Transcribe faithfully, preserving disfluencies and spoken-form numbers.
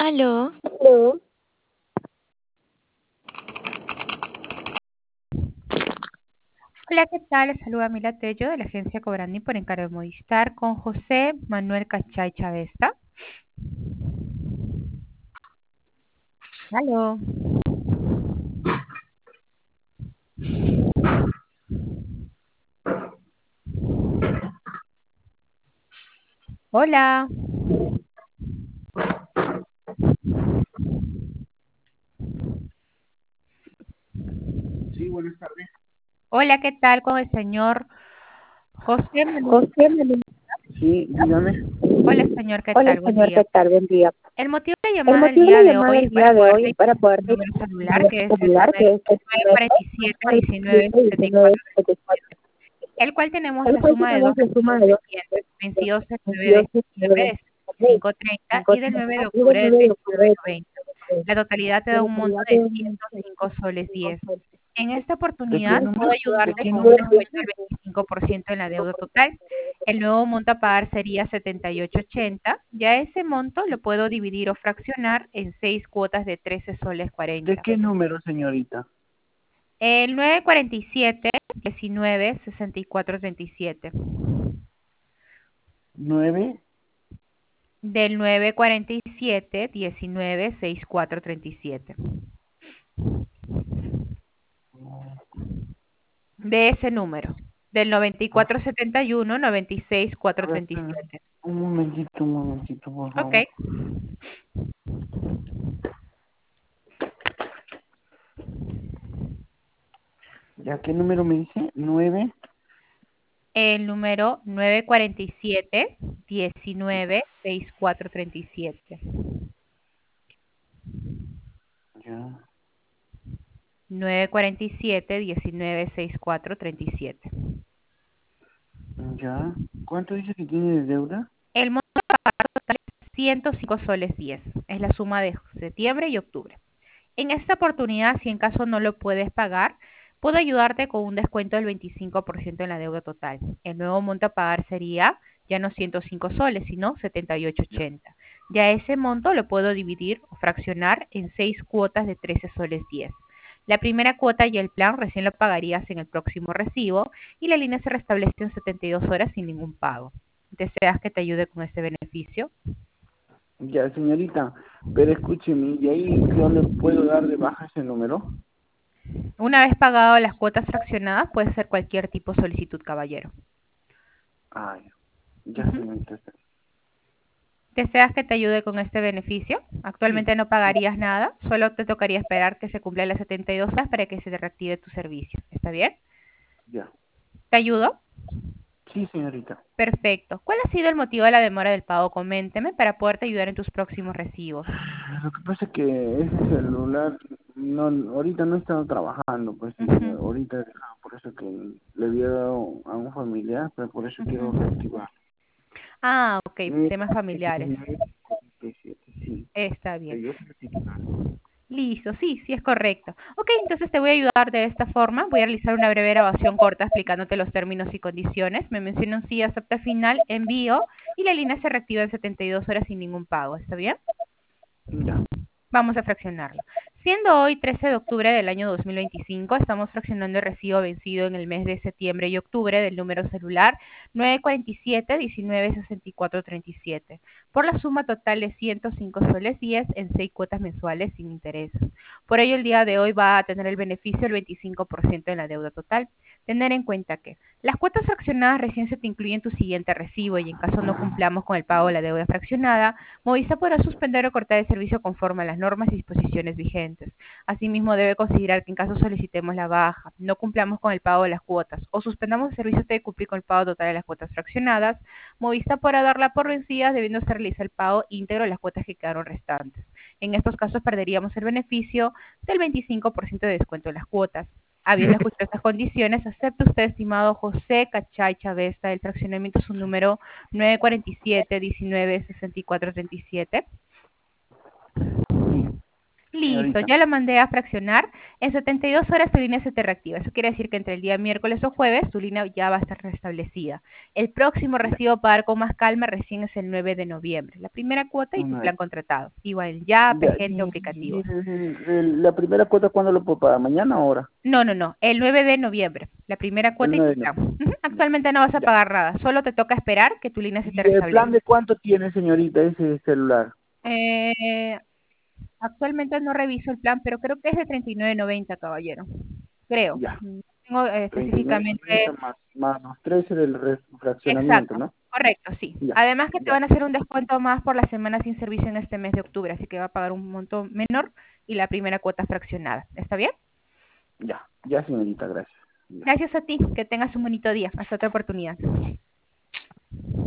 Aló, Aló. Hola, ¿qué tal? Les saluda Mila Tello de la agencia Cobrandi por encargo de Movistar con José Manuel Cachay Chavesta. Aló. Hola. Sí, buenas tardes. Hola, ¿qué tal con el señor José Manuel? José Manuel. Sí, dígame. Hola, señor, ¿qué Hola, tal? Buen señor, día. ¿qué tal? Buen día. El motivo de la El llamada del motivo de día la de llamada hoy del es para día de poderte hoy para ayudar con poder tu número celular, que es el celular que es el nueve cuatro siete, diecinueve sesenta y cuatro treinta y siete, el cual tenemos el la cual suma de dos tenemos la suma recibos de dos pendientes, vencidos el nueve de veintidós septiembre de cinco treinta y del nueve de y del octubre del nueve de veintinueve octubre noventa. La totalidad te de da la un monto calidad de de ciento cinco soles diez. En esta ¿De qué oportunidad puedo número? ¿De ayudarte qué con un número descuento dice? del veinticinco por ciento en la deuda total. El nuevo monto a pagar sería setenta y ocho ochenta. Ya ese monto lo puedo dividir o fraccionar en seis cuotas de trece soles ¿De cuarenta. qué número, señorita? El nueve cuarenta y siete, diecinueve, sesenta y cuatro treinta y siete. ¿Nueve? Del nueve cuarenta y siete, diecinueve, sesenta y cuatro treinta y siete. De ese número. Del noventa y cuatro setenta y uno, noventa y seis, A ver, espérame. cuatrocientos treinta y siete. Un momentito, un momentito, por Ok. favor. ¿Ya qué número me dice? ¿Nueve? El número nueve cuarenta y siete, diecinueve, sesenta y cuatro treinta y siete. Ya. nueve cuarenta y siete, diecinueve, sesenta y cuatro treinta y siete. Ya. ¿Cuánto dice que tiene de deuda? El monto a pagar total es ciento cinco soles diez. Es la suma de septiembre y octubre. En esta oportunidad, si en caso no lo puedes pagar, puedo ayudarte con un descuento del veinticinco por ciento en la deuda total. El nuevo monto a pagar sería ya no ciento cinco soles, sino setenta y ocho ochenta. Ya ese monto lo puedo dividir o fraccionar en seis cuotas de trece soles diez. La primera cuota y el plan recién lo pagarías en el próximo recibo y la línea se restablece en setenta y dos horas sin ningún pago. ¿Deseas que te ayude con este beneficio? Ya, señorita, pero escúcheme, ¿y ahí yo le puedo dar de baja ese número? Una vez pagado las cuotas fraccionadas, puede ser cualquier tipo de solicitud, caballero. Ah, ya, ya, Ujú. señorita. ¿Deseas que te ayude con este beneficio? Sí, Actualmente no pagarías nada, solo te tocaría esperar que se cumplan las setenta y dos horas para que se te reactive tu servicio. ¿Está bien? ya. ¿Te ayudo? Sí, señorita. Perfecto. ¿Cuál ha sido el motivo de la demora del pago? Coménteme para poderte ayudar en tus próximos recibos. Lo que pasa es que ese celular, no, ahorita no he estado trabajando, pues, y Ujú, ahorita he dejado, por eso que le había dado a un familiar, pero por eso quiero ujú. reactivar. Ah, ok, Eh, temas familiares. cuarenta y siete, sí, Está bien. que yo soy titular. Listo, sí, sí es correcto. Ok, entonces te voy a ayudar de esta forma. Voy a realizar una breve grabación corta explicándote los términos y condiciones. Me mencionan sí, acepta final, envío y la línea se reactiva en setenta y dos horas sin ningún pago. ¿Está bien? Ya. Vamos a fraccionarlo. Siendo hoy trece de octubre del año dos mil veinticinco, estamos fraccionando el recibo vencido en el mes de septiembre y octubre del número celular nueve cuarenta y siete, diecinueve, sesenta y cuatro treinta y siete, por la suma total de ciento cinco soles diez en seis cuotas mensuales sin intereses. Por ello, el día de hoy va a tener el beneficio del veinticinco por ciento en la deuda total. Tener en cuenta que las cuotas fraccionadas recién se te incluyen en tu siguiente recibo y en caso no cumplamos con el pago de la deuda fraccionada, Movistar podrá suspender o cortar el servicio conforme a las normas y disposiciones vigentes. Asimismo, debe considerar que en caso solicitemos la baja, no cumplamos con el pago de las cuotas o suspendamos el servicio hasta de cumplir con el pago total de las cuotas fraccionadas, Movistar podrá darla por vencida debiéndose realizar el pago íntegro de las cuotas que quedaron restantes. En estos casos perderíamos el beneficio del veinticinco por ciento de descuento de las cuotas. Habiendo escuchado estas condiciones, ¿acepta usted, estimado José Cachay Chavesta, el fraccionamiento su número nueve cuarenta y siete, diecinueve, sesenta y cuatro treinta y siete? Sí. Listo, señorita. ya lo mandé a fraccionar. En setenta y dos horas tu línea se te reactiva. Eso quiere decir que entre el día miércoles o jueves tu línea ya va a estar restablecida. El próximo Ya, recibo a pagar con más calma recién es el nueve de noviembre. La primera cuota y tu una- plan contratado. Igual, ya ya. P G entre Y, y aplicativos. el- el- la primera cuota, ¿cuándo lo puedo pagar? ¿Mañana o ahora? No, no, no. El nueve de noviembre. La primera El cuota y tu nueve de plan. noviembre. Ujú. Ya, Actualmente no vas a ya. pagar nada. Solo te toca esperar que tu línea se te ¿Y el plan restablezca. de cuánto tiene, señorita, ese celular? Eh, Actualmente no reviso el plan, pero creo que es de treinta y nueve noventa, caballero. Creo. Ya, Mm, Tengo eh, treinta y nueve específicamente. noventa más, más los trece del re- fraccionamiento, Exacto. ¿no? Correcto, sí. Ya, Además que te ya, van a hacer un descuento más por las semanas sin servicio en este mes de octubre, así que va a pagar un monto menor y la primera cuota fraccionada. ¿Está bien? ya, ya, señorita, gracias. Ya. Gracias a ti. Que tengas un bonito día. Hasta otra oportunidad.